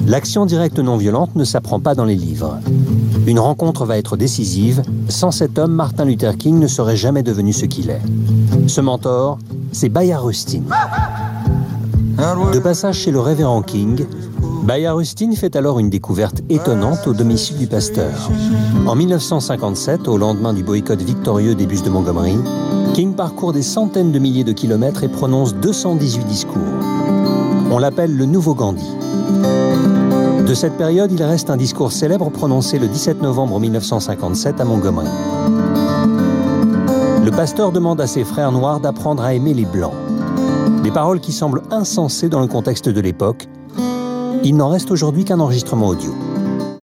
L'action directe non violente ne s'apprend pas dans les livres. Une rencontre va être décisive. Sans cet homme, Martin Luther King ne serait jamais devenu ce qu'il est. Ce mentor, c'est Bayard Rustin. De passage chez le révérend King, Bayard Rustin fait alors une découverte étonnante au domicile du pasteur. En 1957, au lendemain du boycott victorieux des bus de Montgomery, King parcourt des centaines de milliers de kilomètres et prononce 218 discours. On l'appelle le nouveau Gandhi. De cette période, il reste un discours célèbre prononcé le 17 novembre 1957 à Montgomery. Le pasteur demande à ses frères noirs d'apprendre à aimer les Blancs. Des paroles qui semblent insensées dans le contexte de l'époque. Il n'en reste aujourd'hui qu'un enregistrement audio.